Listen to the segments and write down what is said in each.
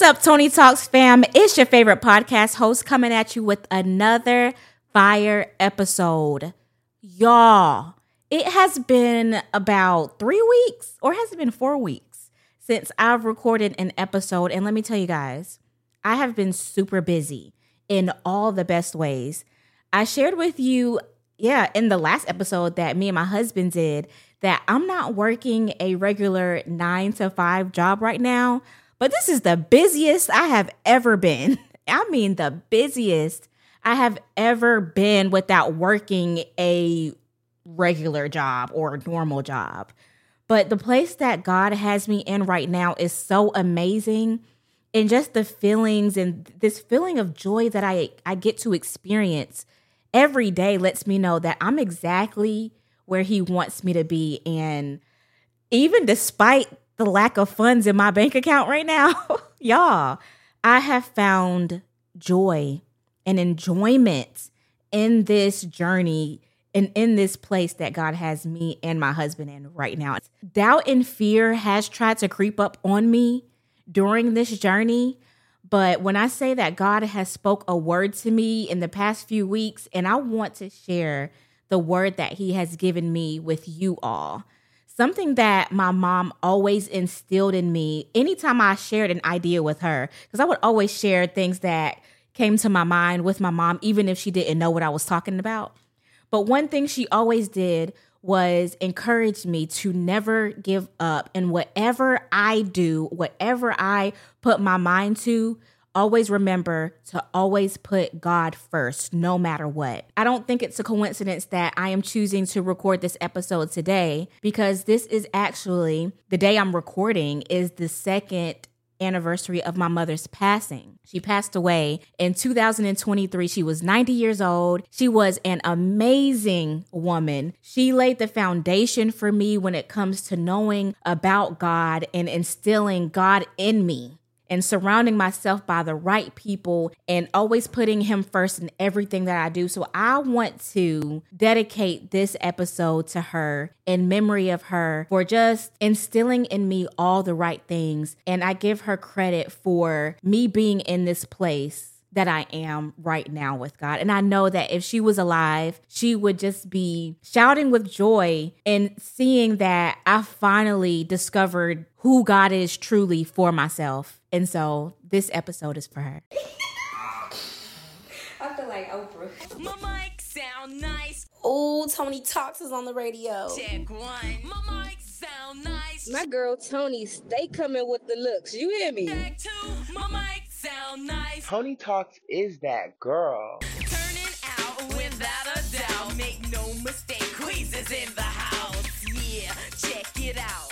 up, Tony Talks fam? It's your favorite podcast host coming at you with another fire episode. Y'all, it has been about 3 weeks, or has it been 4 weeks, since I've recorded an episode. And let me tell you guys, I have been super busy in all the best ways. I shared with you, in the last episode that me and my husband did, that I'm not working a regular 9-to-5 job right now. But this is the busiest I have ever been. I mean, the busiest I have ever been without working a regular job or a normal job. But the place that God has me in right now is so amazing. And just the feelings and this feeling of joy that I get to experience every day lets me know that I'm exactly where He wants me to be. And even despite the lack of funds in my bank account right now, y'all, I have found joy and enjoyment in this journey and in this place that God has me and my husband in right now. Doubt and fear has tried to creep up on me during this journey. But when I say that God has spoke a word to me in the past few weeks, and I want to share the word that He has given me with you all. Something that my mom always instilled in me anytime I shared an idea with her, because I would always share things that came to my mind with my mom, even if she didn't know what I was talking about. But one thing she always did was encourage me to never give up. And whatever I do, whatever I put my mind to, always remember to always put God first, no matter what. I don't think it's a coincidence that I am choosing to record this episode today, because this is actually, the day I'm recording is the second anniversary of my mother's passing. She passed away in 2023. She was 90 years old. She was an amazing woman. She laid the foundation for me when it comes to knowing about God and instilling God in me, and surrounding myself by the right people and always putting Him first in everything that I do. So I want to dedicate this episode to her in memory of her for just instilling in me all the right things. And I give her credit for me being in this place that I am right now with God. And I know that if she was alive, she would just be shouting with joy and seeing that I finally discovered who God is truly for myself. And so this episode is for her. I feel like Oprah. My mic sound nice. Oh, Tony Talks is on the radio. Check one. My mic sound nice. My girl Tony stay coming with the looks. You hear me? Check two. My mic sound nice. Tony Talks is that girl. Turning out without a doubt. Make no mistake, Queezes in the house. Yeah, check it out.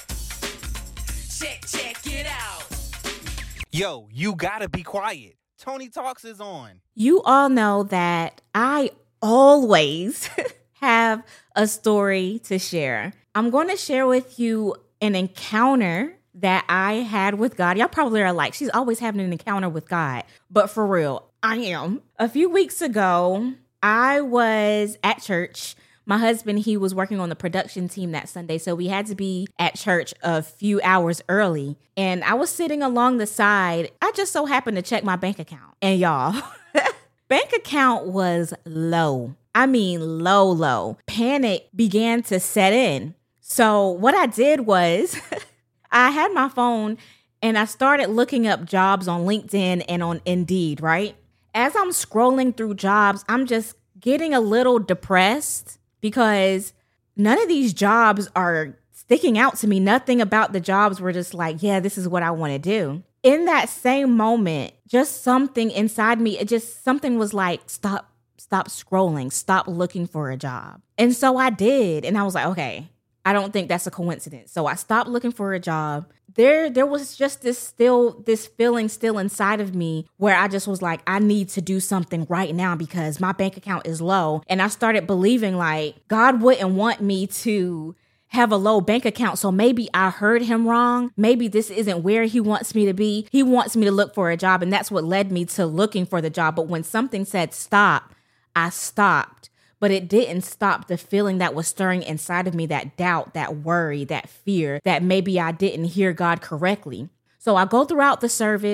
Check it out. Yo, you gotta be quiet. Tony Talks is on. You all know that I always have a story to share. I'm going to share with you an encounter that I had with God. Y'all probably are like, she's always having an encounter with God. But for real, I am. A few weeks ago, I was at church. My husband, he was working on the production team that Sunday, so we had to be at church a few hours early. And I was sitting along the side. I just so happened to check my bank account. And y'all, bank account was low. I mean, low. Panic began to set in. So what I did was I had my phone and I started looking up jobs on LinkedIn and on Indeed, right? As I'm scrolling through jobs, I'm just getting a little depressed because none of these jobs are sticking out to me. Nothing about the jobs were just like, yeah, this is what I want to do. In that same moment, just something inside me, something was like, stop scrolling, stop looking for a job. And so I did. And I was like, okay, I don't think that's a coincidence. So I stopped looking for a job. There was just this feeling still inside of me where I just was like, I need to do something right now because my bank account is low. And I started believing like God wouldn't want me to have a low bank account. So maybe I heard Him wrong. Maybe this isn't where He wants me to be. He wants me to look for a job. And that's what led me to looking for the job. But when something said stop, I stopped. But it didn't stop the feeling that was stirring inside of me, that doubt, that worry, that fear, that maybe I didn't hear God correctly. So I go throughout the service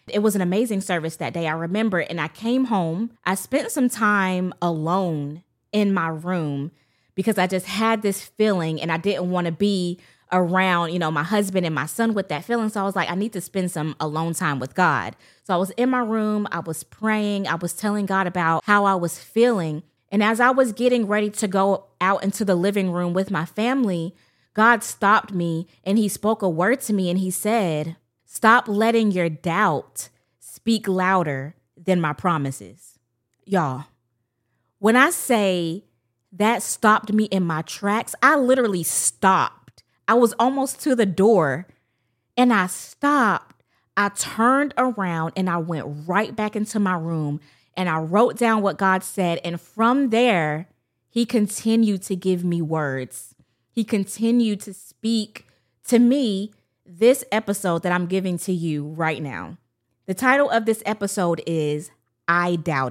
It was an amazing service that day. I remember, and I came home. I spent some time alone in my room because I just had this feeling and I didn't want to be around, my husband and my son with that feeling. So I was like, I need to spend some alone time with God. So I was in my room. I was praying. I was telling God about how I was feeling. And as I was getting ready to go out into the living room with my family, God stopped me and he spoke a word to me and he said, stop letting your doubt speak louder than my promises. Y'all, when I say that stopped me in my tracks, I literally stopped. I was almost to the door and I stopped. I turned around and I went right back into my room and I wrote down what God said. And from there, he continued to give me words. He continued to speak to me this episode that I'm giving to you right now. The title of this episode is I Doubt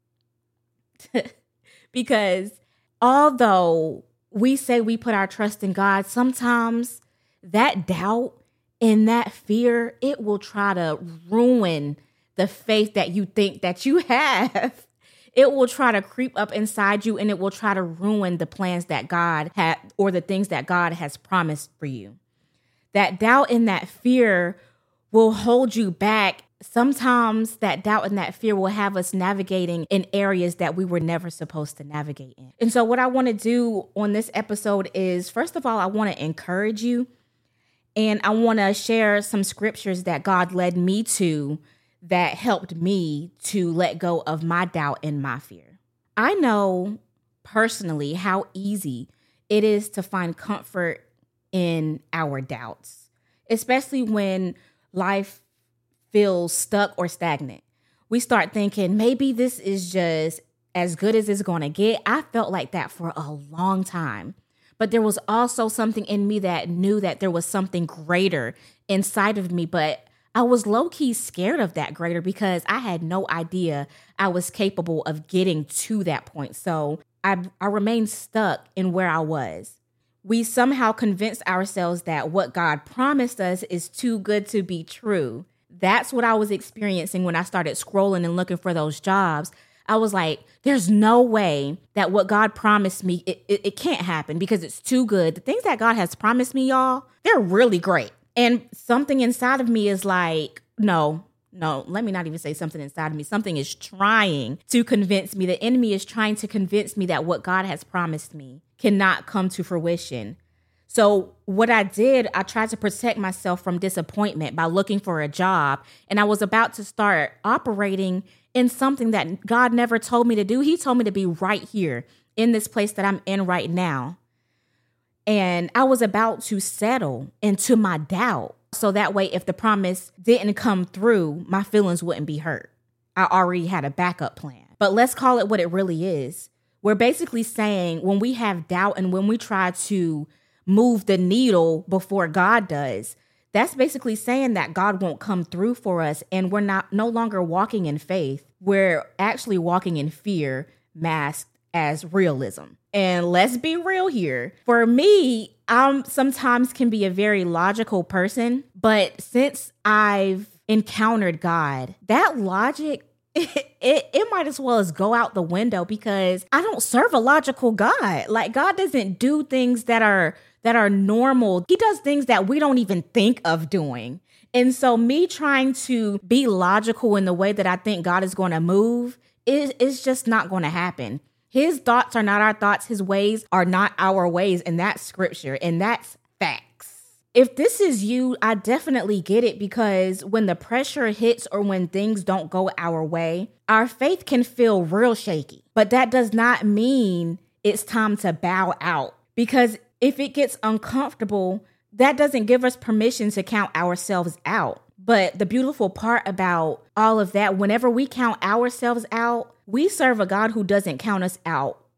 It. Because although we say we put our trust in God, sometimes that doubt and that fear, it will try to ruin the faith that you think that you have. It will try to creep up inside you and it will try to ruin the plans that God had or the things that God has promised for you. That doubt and that fear will hold you back. Sometimes that doubt and that fear will have us navigating in areas that we were never supposed to navigate in. And so what I want to do on this episode is, first of all, I want to encourage you. And I want to share some scriptures that God led me to that helped me to let go of my doubt and my fear. I know personally how easy it is to find comfort in our doubts, especially when life feels stuck or stagnant. We start thinking maybe this is just as good as it's going to get. I felt like that for a long time. But there was also something in me that knew that there was something greater inside of me. But I was low-key scared of that greater because I had no idea I was capable of getting to that point. So I remained stuck in where I was. We somehow convinced ourselves that what God promised us is too good to be true. That's what I was experiencing when I started scrolling and looking for those jobs. I was like, there's no way that what God promised me, it can't happen because it's too good. The things that God has promised me, y'all, they're really great. And something inside of me is like, no, let me not even say something inside of me. Something is trying to convince me. The enemy is trying to convince me that what God has promised me cannot come to fruition. So what I did, I tried to protect myself from disappointment by looking for a job. And I was about to start operating in something that God never told me to do. He told me to be right here in this place that I'm in right now. And I was about to settle into my doubt. So that way, if the promise didn't come through, my feelings wouldn't be hurt. I already had a backup plan. But let's call it what it really is. We're basically saying when we have doubt and when we try to move the needle before God does, that's basically saying that God won't come through for us and we're no longer walking in faith. We're actually walking in fear masked as realism. And let's be real here. For me, I sometimes can be a very logical person, but since I've encountered God, that logic, it might as well as go out the window because I don't serve a logical God. Like God doesn't do things that are normal. He does things that we don't even think of doing. And so me trying to be logical in the way that I think God is going to move is just not going to happen. His thoughts are not our thoughts. His ways are not our ways. And that's scripture. And that's facts. If this is you, I definitely get it because when the pressure hits or when things don't go our way, our faith can feel real shaky. But that does not mean it's time to bow out because if it gets uncomfortable, that doesn't give us permission to count ourselves out. But the beautiful part about all of that, whenever we count ourselves out, we serve a God who doesn't count us out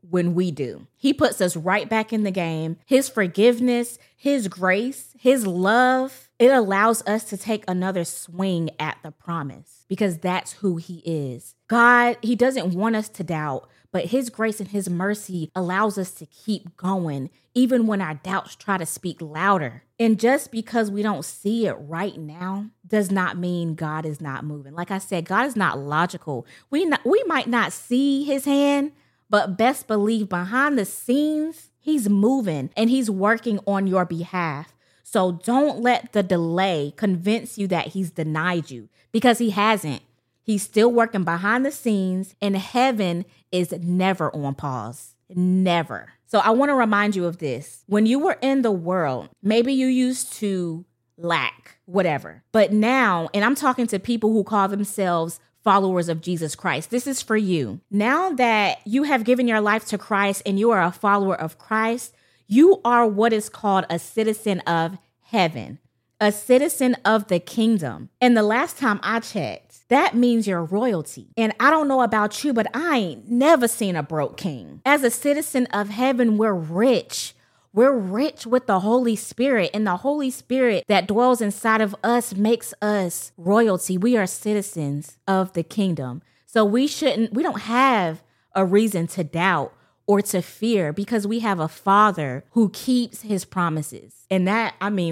when we do. He puts us right back in the game. His forgiveness, his grace, his love, it allows us to take another swing at the promise because that's who he is. God, he doesn't want us to doubt, but his grace and his mercy allows us to keep going, even when our doubts try to speak louder. And just because we don't see it right now does not mean God is not moving. Like I said, God is not logical. We might not see his hand, but best believe behind the scenes, he's moving and he's working on your behalf. So don't let the delay convince you that he's denied you, because he hasn't. He's still working behind the scenes, and heaven is never on pause. Never. So I want to remind you of this. When you were in the world, maybe you used to lack whatever. But now, and I'm talking to people who call themselves followers of Jesus Christ, this is for you. Now that you have given your life to Christ and you are a follower of Christ, you are what is called a citizen of heaven, a citizen of the kingdom. And the last time I checked, that means you're royalty. And I don't know about you, but I ain't never seen a broke king. As a citizen of heaven, we're rich. We're rich with the Holy Spirit, and the Holy Spirit that dwells inside of us makes us royalty. We are citizens of the kingdom. So we don't have a reason to doubt or to fear, because we have a Father who keeps his promises. And that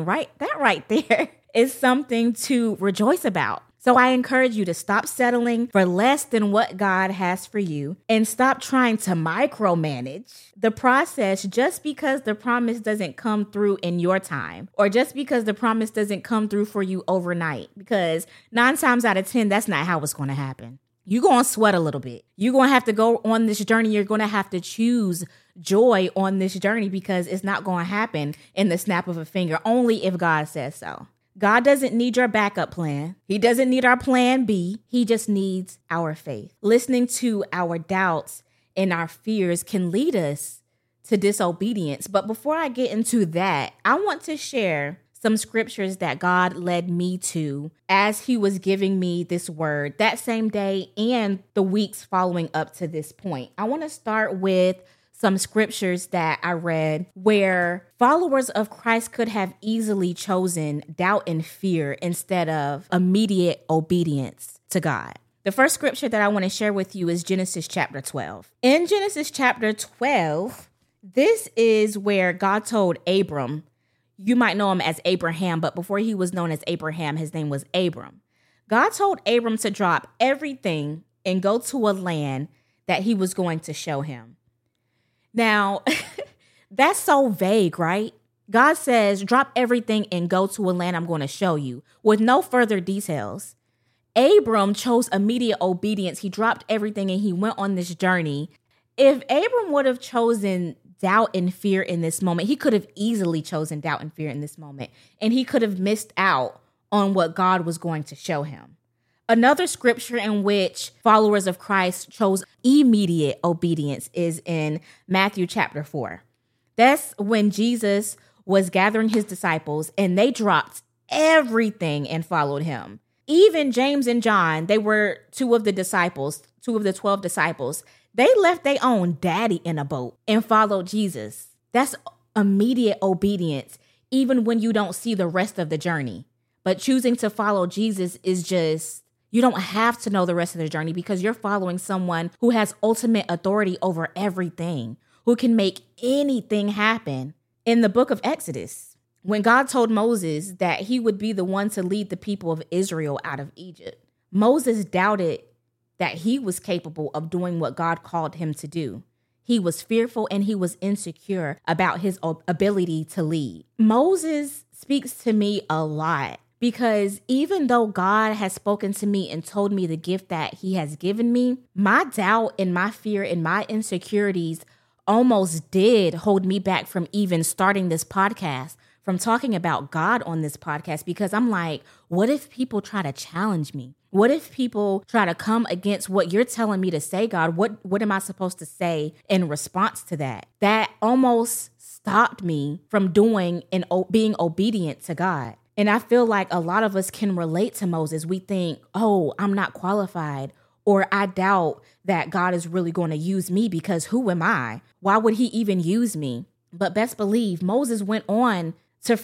right there is something to rejoice about. So I encourage you to stop settling for less than what God has for you and stop trying to micromanage the process just because the promise doesn't come through in your time, or just because the promise doesn't come through for you overnight, because 9 times out of 10, that's not how it's going to happen. You're going to sweat a little bit. You're going to have to go on this journey. You're going to have to choose joy on this journey, because it's not going to happen in the snap of a finger, only if God says so. God doesn't need your backup plan. He doesn't need our plan B. He just needs our faith. Listening to our doubts and our fears can lead us to disobedience. But before I get into that, I want to share some scriptures that God led me to as he was giving me this word that same day and the weeks following up to this point. I want to start with some scriptures that I read where followers of Christ could have easily chosen doubt and fear instead of immediate obedience to God. The first scripture that I want to share with you is Genesis chapter 12. In Genesis chapter 12, this is where God told Abram, you might know him as Abraham, but before he was known as Abraham, his name was Abram. God told Abram to drop everything and go to a land that he was going to show him. Now, that's so vague, right? God says, drop everything and go to a land I'm going to show you, with no further details. Abram chose immediate obedience. He dropped everything and he went on this journey. If Abram would have chosen doubt and fear in this moment, he could have easily chosen doubt and fear in this moment, and he could have missed out on what God was going to show him. Another scripture in which followers of Christ chose immediate obedience is in Matthew chapter 4. That's when Jesus was gathering his disciples and they dropped everything and followed him. Even James and John, they were two of the 12 disciples. They left their own daddy in a boat and followed Jesus. That's immediate obedience, even when you don't see the rest of the journey. But choosing to follow Jesus is just, you don't have to know the rest of the journey, because you're following someone who has ultimate authority over everything, who can make anything happen. In the book of Exodus, when God told Moses that he would be the one to lead the people of Israel out of Egypt, Moses doubted that he was capable of doing what God called him to do. He was fearful and he was insecure about his ability to lead. Moses speaks to me a lot, because even though God has spoken to me and told me the gift that he has given me, my doubt and my fear and my insecurities almost did hold me back from even starting this podcast, from talking about God on this podcast, because I'm like, what if people try to challenge me? What if people try to come against what you're telling me to say, God? What am I supposed to say in response to that? That almost stopped me from doing and being obedient to God. And I feel like a lot of us can relate to Moses. We think, oh, I'm not qualified, Or I doubt that God is really going to use me because who am I? Why would he even use me? But best believe Moses went on to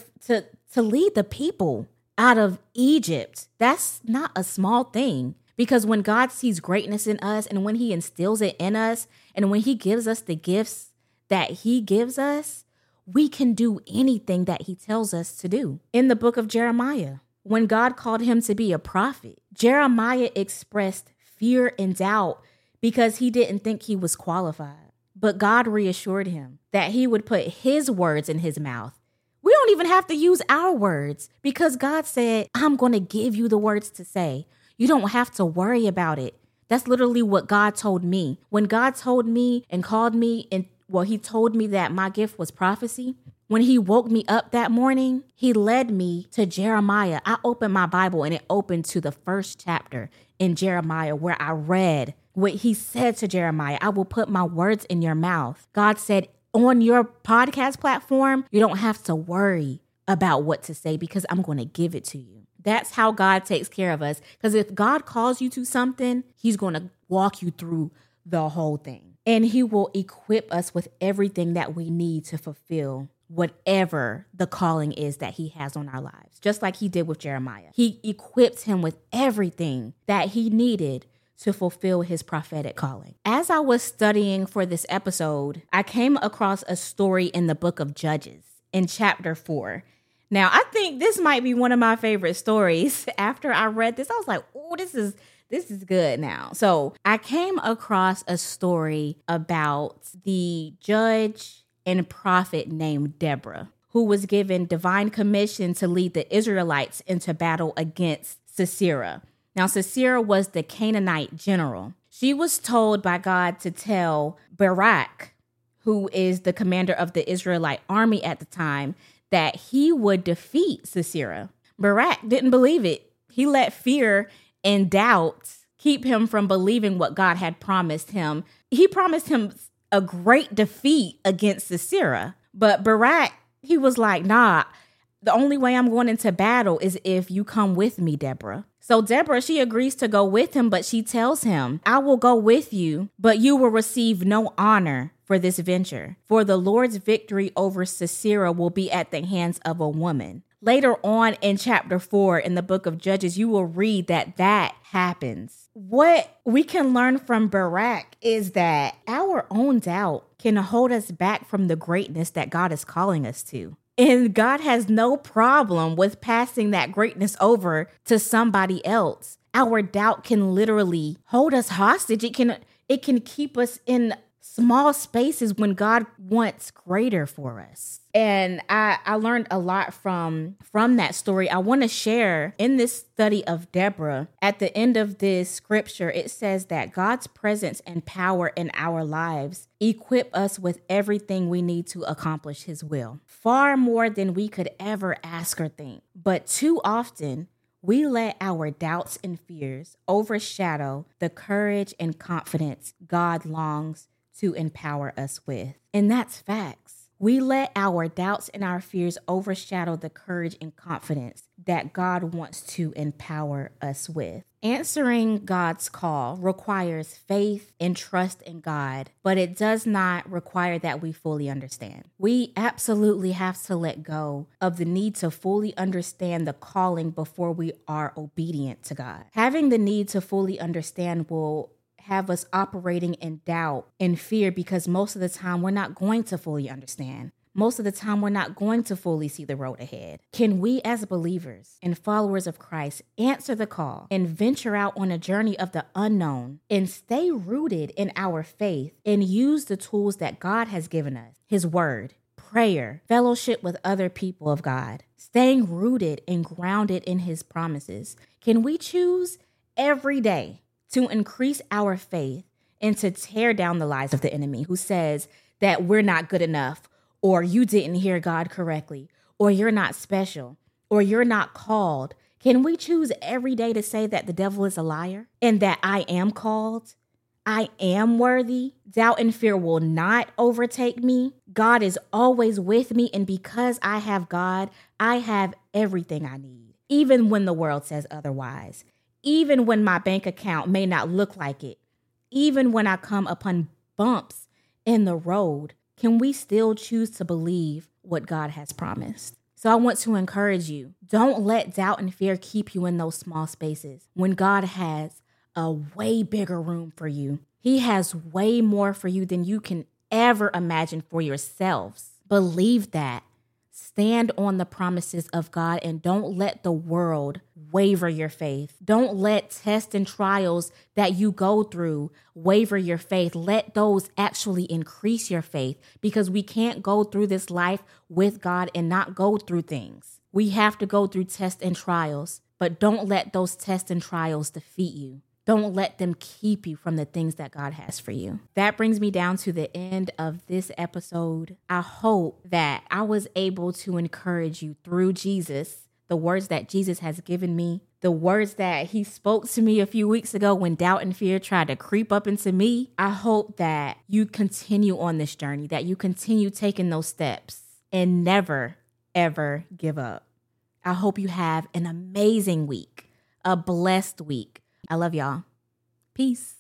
lead the people out of Egypt. That's not a small thing, because when God sees greatness in us and when he instills it in us and when he gives us the gifts that he gives us, we can do anything that he tells us to do. In the book of Jeremiah, when God called him to be a prophet, Jeremiah expressed fear and doubt because he didn't think he was qualified. But God reassured him that he would put his words in his mouth. We don't even have to use our words because God said, I'm going to give you the words to say. You don't have to worry about it. That's literally what God told me. When God told me and called me, and he told me that my gift was prophecy. When he woke me up that morning, he led me to Jeremiah. I opened my Bible and it opened to the first chapter in Jeremiah where I read what he said to Jeremiah. I will put my words in your mouth. God said, on your podcast platform, you don't have to worry about what to say because I'm going to give it to you. That's how God takes care of us. Because if God calls you to something, he's going to walk you through the whole thing. And he will equip us with everything that we need to fulfill whatever the calling is that he has on our lives. Just like he did with Jeremiah. He equipped him with everything that he needed to fulfill his prophetic calling. As I was studying for this episode, I came across a story in the book of Judges in chapter 4. Now, I think this might be one of my favorite stories. After I read this, I was like, oh, this is good now. So I came across a story about the judge and prophet named Deborah, who was given divine commission to lead the Israelites into battle against Sisera. Now, Sisera was the Canaanite general. She was told by God to tell Barak, who is the commander of the Israelite army at the time, that he would defeat Sisera. Barak didn't believe it. He let fear and doubt keep him from believing what God had promised him. He promised him a great defeat against Sisera. But Barak, he was like, nah, the only way I'm going into battle is if you come with me, Deborah. So Deborah, she agrees to go with him, but she tells him, I will go with you, but you will receive no honor for this venture. For the Lord's victory over Sisera will be at the hands of a woman. Later on in chapter 4 in the book of Judges, you will read that happens. What we can learn from Barak is that our own doubt can hold us back from the greatness that God is calling us to. And God has no problem with passing that greatness over to somebody else. Our doubt can literally hold us hostage. It can keep us in small spaces when God wants greater for us. And I learned a lot from that story. I want to share in this study of Deborah, at the end of this scripture, it says that God's presence and power in our lives equip us with everything we need to accomplish his will, far more than we could ever ask or think. But too often, we let our doubts and fears overshadow the courage and confidence God longs to empower us with. And that's facts. We let our doubts and our fears overshadow the courage and confidence that God wants to empower us with. Answering God's call requires faith and trust in God, but it does not require that we fully understand. We absolutely have to let go of the need to fully understand the calling before we are obedient to God. Having the need to fully understand will have us operating in doubt and fear because most of the time we're not going to fully understand. Most of the time we're not going to fully see the road ahead. Can we as believers and followers of Christ answer the call and venture out on a journey of the unknown and stay rooted in our faith and use the tools that God has given us, his word, prayer, fellowship with other people of God, staying rooted and grounded in his promises? Can we choose every day to increase our faith and to tear down the lies of the enemy who says that we're not good enough, or you didn't hear God correctly, or you're not special, or you're not called? Can we choose every day to say that the devil is a liar and that I am called, I am worthy? Doubt and fear will not overtake me. God is always with me, and because I have God, I have everything I need, even when the world says otherwise. even when my bank account may not look like it, even when I come upon bumps in the road, can we still choose to believe what God has promised? So I want to encourage you. Don't let doubt and fear keep you in those small spaces when God has a way bigger room for you. He has way more for you than you can ever imagine for yourselves. Believe that. Stand on the promises of God and don't let the world waver your faith. Don't let tests and trials that you go through waver your faith. Let those actually increase your faith, because we can't go through this life with God and not go through things. We have to go through tests and trials, but don't let those tests and trials defeat you. Don't let them keep you from the things that God has for you. That brings me down to the end of this episode. I hope that I was able to encourage you through Jesus, the words that Jesus has given me, the words that he spoke to me a few weeks ago when doubt and fear tried to creep up into me. I hope that you continue on this journey, that you continue taking those steps and never, ever give up. I hope you have an amazing week, a blessed week. I love y'all. Peace.